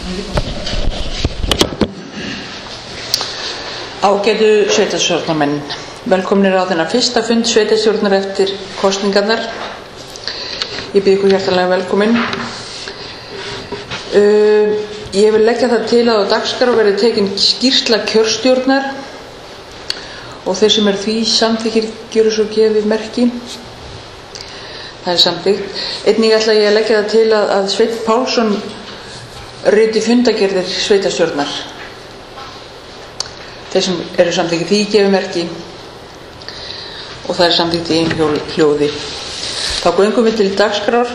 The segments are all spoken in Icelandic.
Ágætu sveitarstjórnarmenn, velkomnir á þennan fyrsta fund sveitarstjórnar eftir kosningarnar. Ég býð ykkur hjartanlega velkomin. Ég vil leggja það til að á dagskrá verði tekin skýrsla kjörstjórnar og þeir sem því samþykkir gjöru svo gefið merki. Það er samþykkt. Einnig ætla ég að leggja það til að Sveinn Pálsson riti fundargerðir sveitarstjórnar. Þeir sem eru samþykkir því gefið merki og það er samþykkt í einhljóði. Þá göngum við til dagskrár.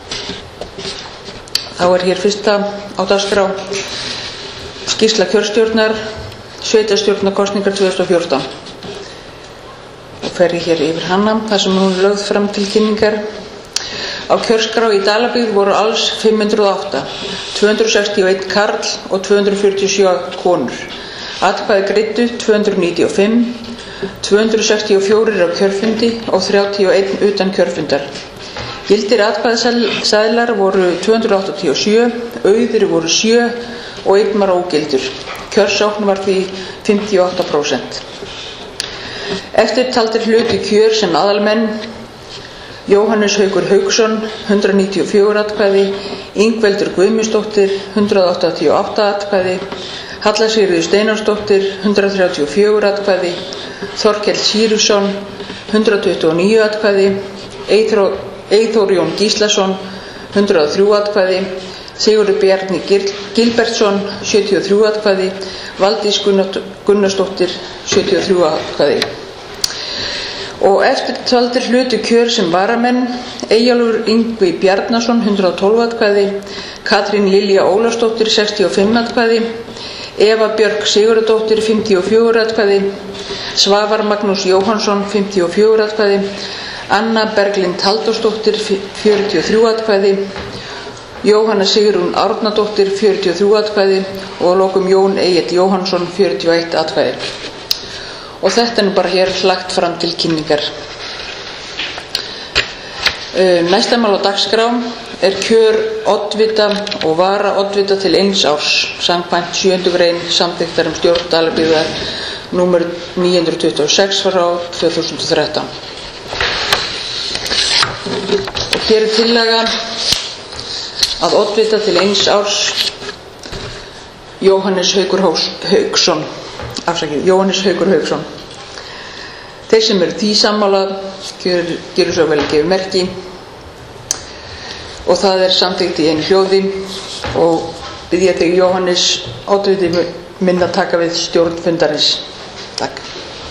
Þá er hér fyrsta á dagskrá skýrsla kjörstjórnar sveitarstjórnarkosningar 2014 og fer ég hér yfir hana þar sem hún lögð fram til kynningar. Á kjörskrá í Dalabyggð voru alls 508, 261 karl og 247 konur. Atkvæði greiddu 295, 264 á kjörfundi og 31 utan kjörfundar. Gildir atkvæðaseðlar voru 287, auðir voru 7 og 1 var ógildur. Kjörsókn var því 58%. Eftirtaldir hlutu kjör sem aðalmenn: Jóhannes Haukur Hauksson 194 atkvæði, Ingveldur Guðmundsdóttir 188 atkvæði, Halla Sigríður Steinarsdóttir 134 atkvæði, Þorkell Sýrusson 129 atkvæði, Eyþór Jón Gíslason 103 atkvæði, Sigurður Bjarni Gilbertsson 73 atkvæði, Valdís Gunnarsdóttir 73 atkvæði. Og eftirtaldir hlutu kjör sem varamenn: Eyjólfur Yngvi Bjarnason 112 atkvæði, Katrín Lilja Ólafsdóttir 65 atkvæði, Eva Björk Sigurðardóttir 54 atkvæði, Svavar Magnús Jóhannsson 54 atkvæði, Anna Berglind Halldórsdóttir 43 atkvæði, Jóhanna Sigrún Árnadóttir 43 atkvæði og að lokum Jón Egill Jóhannsson 41 atkvæði. Og þetta er bara hér lagt fram til kynningar. Næsta mál á dagskrá er kjör oddvita og vara oddvita til 1 árs samkvæmt 7. grein samþykktar stjórn Dalabyggðar númer 926 frá 2013. Og hér er tillaga að oddvita til 1 árs Jóhannes Haukur Hauksson. Jóhannes Haukur Hauksson. Þeir sem eru því sammála gjöru svo vel gefið merki og það er samþykkt í einhljóði og bið ég þig Jóhannes oddviti minn að taka við stjórn fundarins. Takk.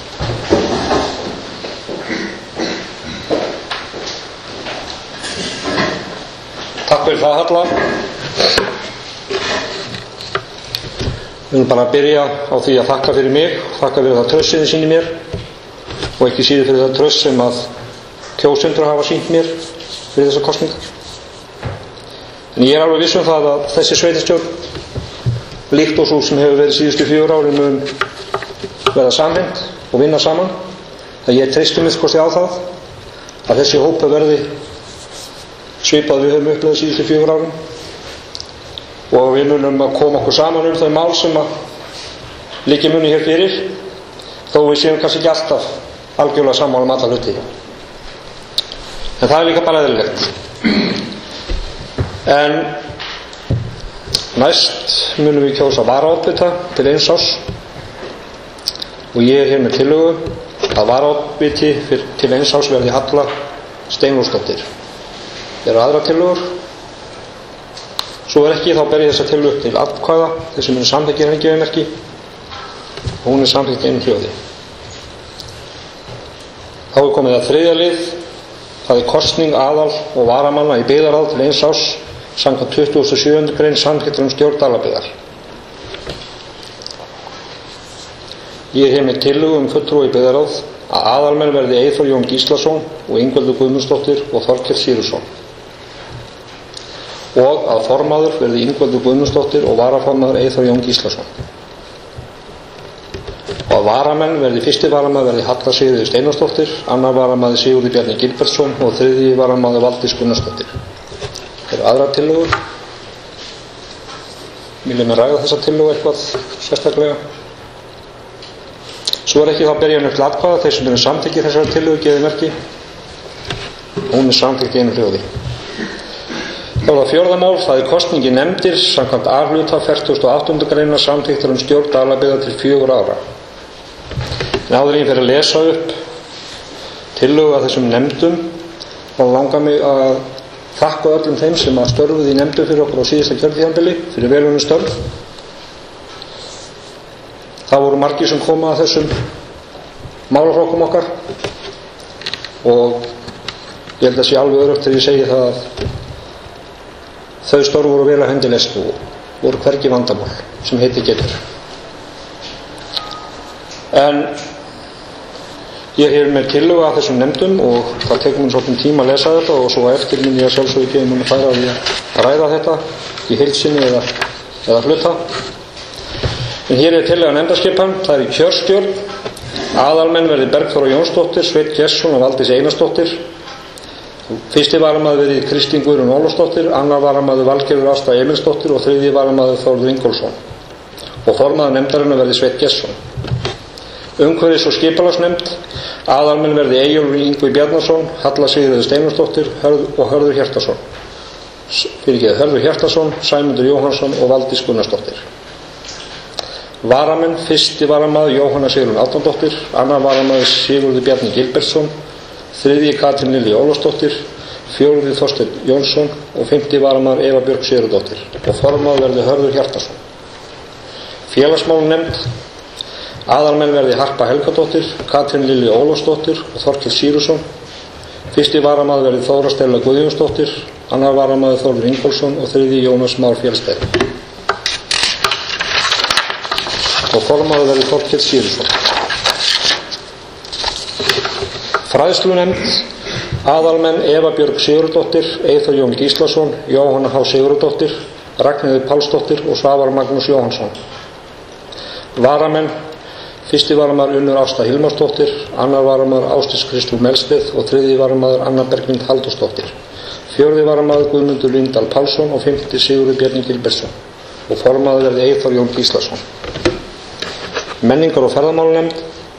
Takk fyrir það, Halla. Við erum bara að byrja á því að þakka fyrir mig, þakka fyrir það traust sem þið sýnir mér og ekki síður fyrir það traust sem að kjósendur hafa sýnt mér fyrir þessar kosningar. En ég er alveg viss um það að þessi sveitarstjórn, líkt og sú sem hefur verið síðustu 4 árin, mun verða samhent og vinna saman. Það ég treysti mér kosti á það að þessi hópa verði svipað við höfum upplifað síðustu 4 árin. Og við munum að koma okkur saman þau mál sem að liggja muni hér fyrir, þó við séum kannski ekki alltaf algjörlega sammála alla hluti. En það er líka bara eðlilegt. En næst munum við kjósa varaoddvita til 1 árs og ég er hér með tillögu að varaoddviti til 1 árs verði Halla Steinunnsdóttir. Eru aðra tillögur? Svo ekki, þá ber ég þessa tillögu til atkvæða, þeir sem eru samþykkir henni gefið merki og hún er samþykkt í einhljóði. Þá er komið að 3. lið, það er kosning aðal og varamanna í byggðarráð til 1 árs samkvæmt 27. grein samþykktar stjórn Dalabyggðar. Ég er hér með tillögu fulltrúa í byggðarráð að aðalmenn verði Eyþór Jón Gíslason og Ingveldur Guðmundsdóttir og Þorkell Sýrusson og að formaður verði Ingveldur Guðmundsdóttir og varaformaður Eyþór Jón Gíslason og að varamenn verði: 1. varamaður verði Halla Sigríður Steinarsdóttir, 2. varamaður Sigurður Bjarni Gilbertsson og 3. varamaður Valdís Gunnarsdóttir. Eru aðrar tillögur? Viljum við ræða þessa tillögu eitthvað sérstaklega? Svo ekki þá ber ég upp til atkvæða. Þeir sem eru samþykkir þessari tillögu gefið merki. Hún er samþykkt í einu hljóði. Þá er það 4. mál, það er kosning í nefndir samkvæmt A-hluta 48. greinar samþykktar stjórn Dalabyggðar til 4 ára. En áður en ég fer að lesa upp tillögu að þessum nefndum, þá langar mig að þakka öllum þeim sem að störfuðu í nefndum fyrir okkur á síðasta kjörtímabili fyrir velunum störf. Það voru margir sem koma að þessum málaflokkum okkar og ég held að sé alveg öruggt þegar ég segi það að þau störf voru vel að hendi leyst og voru hvergi vandamál sem heiti getur. En ég hef með tillögu að þessum nefndum og það tekur mér svolítið tíma að lesa þetta og svo eftir minn ég að sjálfsögðu gefið mér að færa að ég ræða þetta í heild sinni eða hluta. En hér er tillögu að nefndaskipan, það er í kjörstjórn. Aðalmenn verði Bergþóra Jónsdóttir, Sveinn Gestsson og Valdís Einarsdóttir. Fyrsti varamaður verði Kristín Guðrún Ólafsdóttir, annar varamaður Valgerður Ásta Emilsdóttir og þriðji varamaður Þórður Ingólfsson. Og formaður nefndarinnar verði Sveinn Gestsson. Umhverfis- og skipulagsnefnd, aðalmenn verði Eyjólfur Ingvi Bjarnason, Halla Sigríður Steinunnsdóttir og Hörður Hjartarson. Hörður Hjartarson, Sæmundur Jóhannsson og Valdís Gunnarsdóttir. Varamenn, fyrsti varamaður Jóhanna Sigrún Árnadóttir, annar varamaður Sigurður Bjarni Gilbertsson, þriðji Katrín Lilja Ólafsdóttir, fjórði Þorsteinn Jónsson og fimmti varamaður Eva Björg Sigurðardóttir og formaður verði Hörður Hjartarson. Félagsmálanefnd, aðalmenn verði Harpa Helgadóttir, Katrín Lilja Ólafsdóttir og Þorkell Sýrusson. Fyrsti varamaður verði Þóra Stella Guðjónsdóttir, annar varamaður Þórður Ingólfsson og þriðji Jónas Már Fjallsteinn og formaður verði Þorkell Sýrusson. Fræðslunefnd, aðalmenn Eva Björg Sigurðardóttir, Eyþór Jón Gíslason, Jóhanna H. Sigurðardóttir, Ragnheiður Pálsdóttir og Svavar Magnús Jóhannsson. Varamenn, fyrsti varamaður Unnur Ásta Hilmarsdóttir, annar varamaður Ásdís Kristrún Melsteð og þriðji varamaður Anna Berglind Halldórsdóttir. Fjórði varamaður Guðmundur Líndal Pálsson og fimmti Sigurður Bjarni Gilbertsson og formaður verði Eyþór Jón Gíslason. Menningar- og ferðamálanefnd,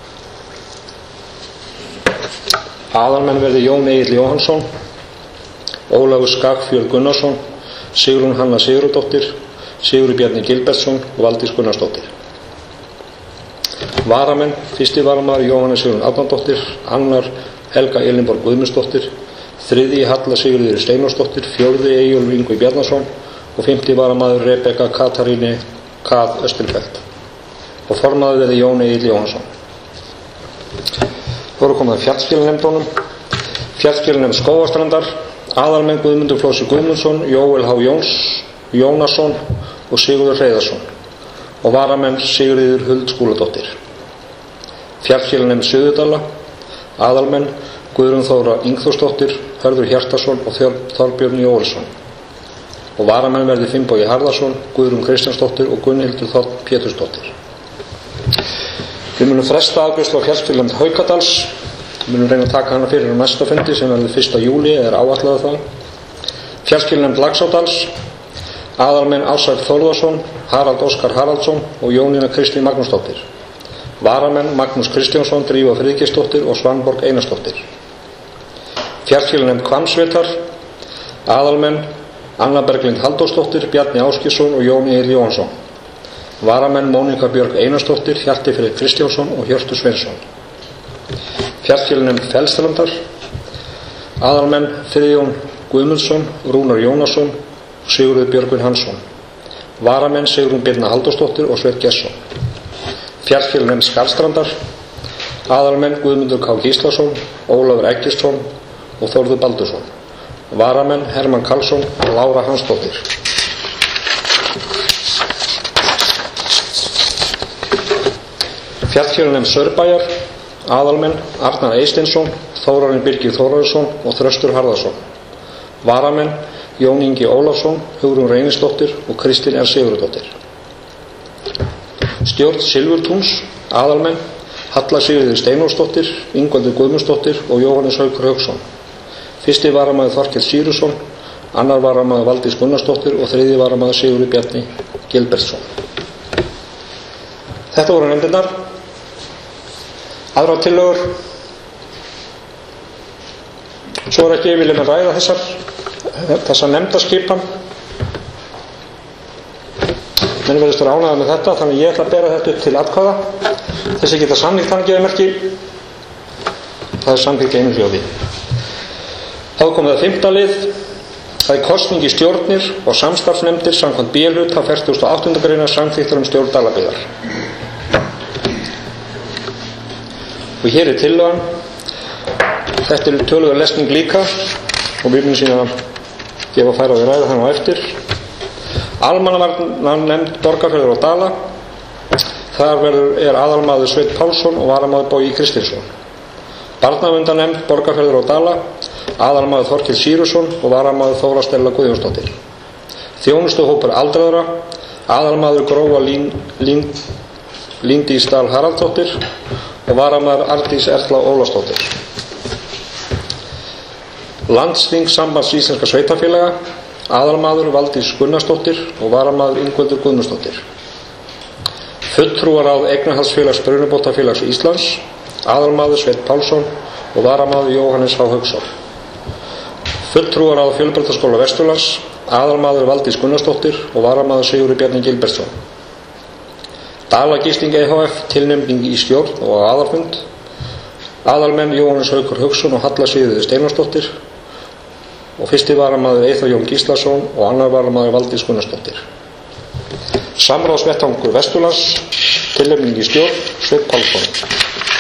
aðalmenn verði Jón Egill Jóhannsson, Ólafur Skagfjörð Gunnarsson, Sigrún Hanna Sigurðardóttir, Sigurður Bjarni Gilbertsson og Valdís Gunnarsdóttir. Varamenn, fyrsti varamaður Jóhanna Sigrún Árnadóttir, annar Helga Elinborg Guðmundsdóttir, þriðji Halla Sigríður Steinórsdóttir, fjórði Eyjólfur Ingvi Bjarnason og fimmti varamaður Rebekka Kataríni Kað Östilfeldt og formaður verði Jón Egill Jóhannsson. Þú voru komið að fjallskílanefndunum. Fjallskílanefnd Skógarstrandar, aðalmenn Guðmundur Flósi Guðmundsson, Jóel H. Jónasson og Sigurður Hreiðarsson og varamenn Sigríður Huld Skúladóttir. Fjallskílanefnd Suðurdala, aðalmenn Guðrún Þóra Ingþórsdóttir, Hörður Hjartarson og Þorbjörn Jóelsson og varamenn verði Finnbogi Harðarsson, Guðrún Kristjánsdóttir og Gunnhildur Þ. Pétursdóttir. Við munum fresta afgreiðslu á fjallskílanefnd Haukadals. Við munum reyna að taka hana fyrir á næsta fundi sem verður 1. júlí eða áætlaði það. Fjallskílanefnd Laxárdals, aðalmenn Ársæll Þórðarsson, Harald Óskar Haraldsson og Jónína Kristín Magnúsdóttir. Varamenn Magnús Kristjánsson, Drífa Friðgeirsdóttir og Svanborg Einarsdóttir. Fjallskílanefnd Hvammsveitar, aðalmenn Anna Berglind Halldórsdóttir, Bjarni Áskilsson og Jón Egill Jóhannsson. Varamenn Mónika Björg Einarsdóttir, Hjalti Freyr Kristjánsson og Hjörtur Sveinsson. Fjallskílanefnd Fellsstrandar, aðalmenn Friðjón Guðmundsson, Rúnar Jónasson og Sigurður Björgvin Hansson. Varamenn Sigrún Birna Halldórsdóttir og Sveinn Gestsson. Fjallskílanefnd Skarðstrandar, aðalmenn Guðmundur K. Gíslason, Ólafur Eggertsson og Þórður Baldursson. Varamenn Hermann Karlsson og Lára Hansdóttir. Fjallskílanefnd Saurbæjar, aðalmenn Arnar Eysteinsson, Þórarinn Birgir Þórarinsson og Þröstur Harðarsson. Varamenn Jón Ingi Ólafsson, Hugrún Reynisdóttir og Kristín R. Sigurðardóttir. Stjórn Silfurtúns, aðalmenn Halla Sigríður Steinórsdóttir, Ingvaldur Guðmundsdóttir og Jóhannes Haukur Hauksson. Fyrsti varamaður Þorkell Sýrusson, annar varamaður Valdís Gunnarsdóttir og þriðji varamaður Sigurður Bjarni Gilbertsson. Þetta voru nefndirnar. Aðrar tillögur? Svo ekki viljum við ræða þessa nefndaskipan. Menn verðist vera ánægður með þetta, þannig ég ætla að bera þetta upp til atkvæða. Þessi geta samþykkt hann gefið merki. Það er samþykkt einu hljóði. Þá komið að 5. lið. Það er kosning í stjórnir og samstarfsnefndir samkvæmt B-hluta 48. grein samþykktar stjórn Dalabyggðar. Og hér er tillagan. Þetta er töluverð lesning líka og við munum síðan gefa færi á því ræða þannig á eftir. Almannavarnanefnd Borgarfjarðar og Dala. Þar er aðalmaður Sveinn Pálsson og varamaður Bogi Kristinsson. Barnaverndarnefnd Borgarfjarðar og Dala. Aðalmaður Þorkell Sýrusson og varamaður Þóra Stella Guðjónsdóttir. Þjónustuhópur aldraðra. Aðalmaður Gróa Líndís Dal Haraldsdóttir og varamaður Arndís Erla Ólafsdóttir. Landsþing Sambands íslenskra sveitarfélaga. Aðalmaður Valdís Gunnarsdóttir og varamaður Ingveldur Guðmundsdóttir. Fulltrúaráð Eignarhaldsfélags Brunabótafélags Íslands. Aðalmaður Sveinn Pálsson og varamaður Jóhannes H. Hauksson. Fulltrúaráð Fjölbrautaskóla Vesturlands. Aðalmaður Valdís Gunnarsdóttir og varamaður Sigurður Bjarni Gilbertsson. Dalagisting EHF tilnefning í stjórn og aðalfund. Aðalmenn Jóhannes Haukur Hauksson og Halla Sigríður Steinarsdóttir og fyrsti varamaður Eyþór Jón Gíslason og annar varamaður Valdís Gunnarsdóttir. Samráðsvettvangur Vesturlands tilnefning í stjórn Sveinn Pálsson.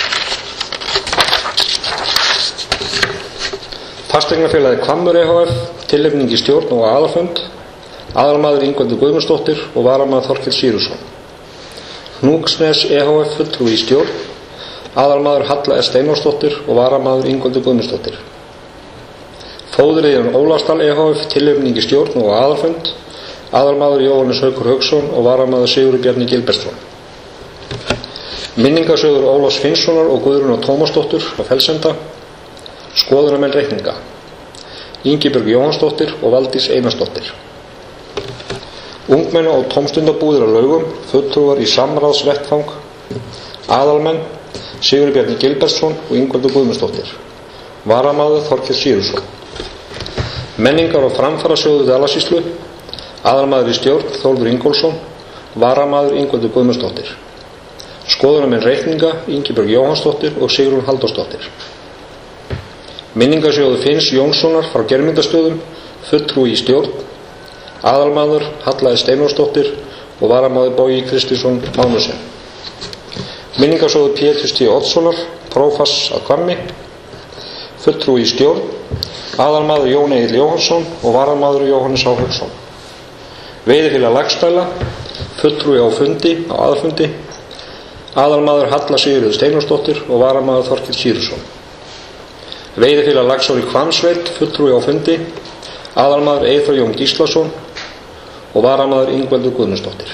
Fasteignafélagið Hvammur EHF tilnefning í stjórn og aðalfund. Aðalmaður Ingveldur Guðmundsdóttir og varamaður Þorkell Sýrusson. Hnúksnes EHF fulltrúi í stjórn. Aðalmaður Halla S. Steinarsdóttir og varamaður Ingveldur Guðmundsdóttir. Fóðriðjun Ólafsdal EHF tilnefning í stjórn og aðalfund. Aðalmaður Jóhannes Haukur Hauksson og varamaður Sigurður Bjarni Gilbertsson. Minningarsjóður Ólafs Finnssonar og Guðrúnar Tómasdóttur á Fellsenda. Skoðunarmenn reikninga. Ingibjörg Jóhannsdóttir og Valdís Einarsdóttir. Ungmenna og tómstundabúðir á Laugum, fulltrúar í samráðsvettvang. Aðalmenn Sigurður Bjarni Gilbertsson og Ingveldur Guðmundsdóttir. Varamaður Þorkell Sýrusson. Menningar- og framfarasjóður Dalasýslu. Aðalmaður í stjórn Þórður Ingólfsson. Varamaður Ingveldur Guðmundsdóttir. Skoðunarmenn reikninga Ingibjörg Jóhannsdóttir og Sigrún Halldórsdóttir. Minningarsjóður Finns Jónssonar frá Geirmundarstöðum, fulltrúi í stjórn. Aðalmaður Halla S. Steinarsdóttir og varamaður Bogi Kristinsson Mánusen. Minningarsjóður Péturs T. Oddssonar, prófass að Hvammi, fulltrúi í stjórn. Aðalmaður Jón Egill Jóhannsson og varamaður Jóhannes H. Hauksson. Veiðifélag Laxdæla, fulltrúi á fundi, á aðalfundi. Aðalmaður Halla Sigríður Steinarsdóttir og varamaður Þorkell Sýrusson. Veiðifélag Laxár í Hvammsveit, fulltrúi á fundi. Aðalmaður Eyþór Jón Gíslason og varamaður Ingveldur Guðmundsdóttir.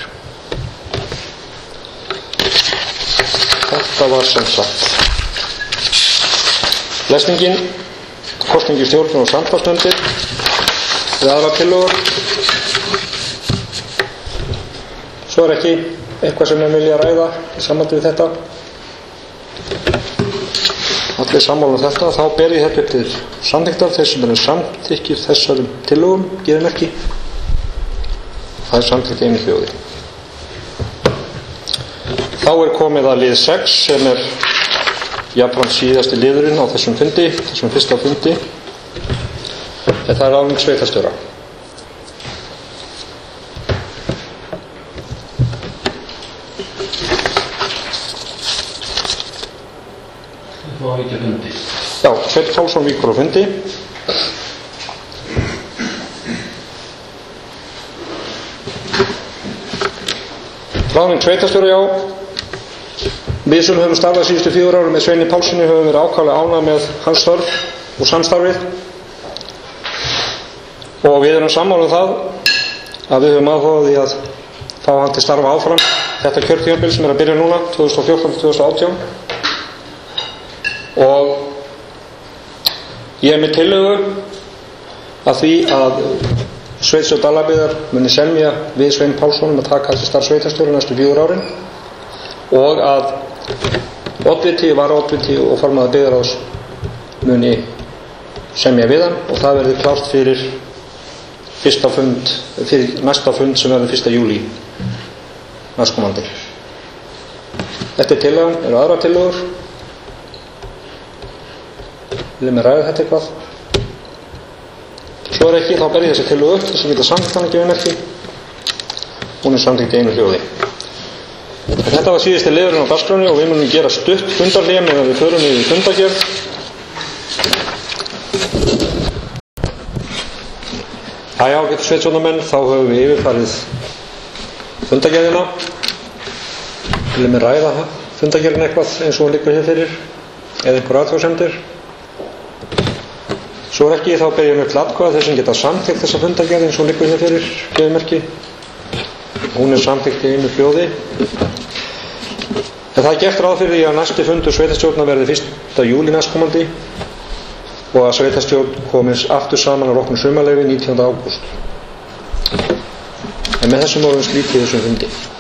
Þetta var sem sagt lesningin. Kosning í stjórn og samstarfsnefndir. Við aðrar tillögur. Svo er ekki eitthvað sem við vilja ræða í sambandi við þetta. Allir sammála þetta, þá ber ég þetta upp til samþykktar. Þeir sem eru samþykkir þessarum tillögum gefum ekki. Það er samþykkt einu hljóði. Þá er komið að lið 6 sem er jafnframt síðasti liðurinn á þessum fundi, þessum fyrsta fundi. Þetta er ráðning sveitarstjóra. Já, Sveinn Pálsson víkur á fundi. Ráðning sveitarstjóra, já. Við sem höfum starfað síðustu 4 árum með Sveini Pálssoni höfum verið ákaflega ánægð með hans störf og samstarfið. Og við erum sammála það að við höfum áhuga á því að fá hann til starfa áfram þetta kjörtímabil sem er að byrja núna 2014-2018. Og ég er með tillögu að því að sveitarstjórn Dalabyggðar muni semja við Svein Pálsson að taka þessi starf sveitarstjóra næstu 4 árin og að oddviti, varaoddviti og formaður byggðarráðs muni semja við hann og það verði klárt fyrir næsta fund sem verður 1. júlí næstkomandi. Eftir tillagan eru aðrar tillögur. Viljum við ræða þetta eitthvað? Svo ekki, þá ber ég þessi tillögu upp þess að geta samþykkt hana gefið merki. Hún er samþykkt í einu hljóði. Þetta var síðasti liðurinn á dagskránni og við munum gera stutt fundarhlé meðan við förum yfir fundargerð. Jæja, ágætu sveitarstjórnarmenn, þá höfum við yfirfarið fundargerðina. Viljum við ræða fundargerðina eitthvað eins og hún liggur hér fyrir eða einhver athugasemdir? Svo ekki, þá ber ég með atkvæði þeir sem geta samþykkt þessa fundargerð eins og hún liggur hér fyrir gefið merki. Hún er samþykkt í einu hljóði. En það er gert ráð fyrir því að næsti fundur sveitarstjórnar verði 1. júlí næstkomandi og að sveitarstjórn komist aftur saman á loknu sumarleyfi 19. ágúst. En með þessum orðum slíti þessum fundi.